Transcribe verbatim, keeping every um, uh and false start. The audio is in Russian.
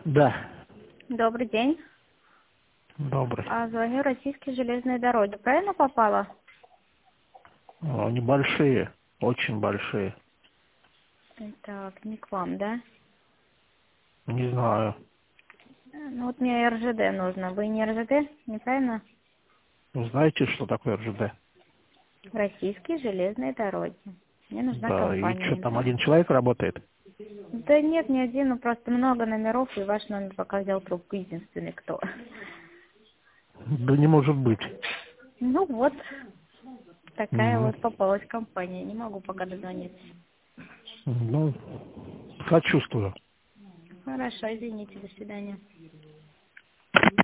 Да. Добрый день. Добрый. А, звоню Российские железные дороги. Правильно попала? Ну, они большие, очень большие. Так, не к вам, да? Не знаю. Э, Ну вот мне эр жэ дэ нужно. Вы не эр жэ дэ, неправильно? Вы знаете, что такое эр жэ дэ? Российские железные дороги. Мне нужна Да, и что, компания там именно. один человек работает? Да нет, не один, ну просто много номеров, и ваш номер пока взял трубку единственный кто. Да не может быть. Ну вот, такая М, вот попалась компания. Не могу пока дозвониться. Ну, сочувствую. Хорошо, извините, до свидания.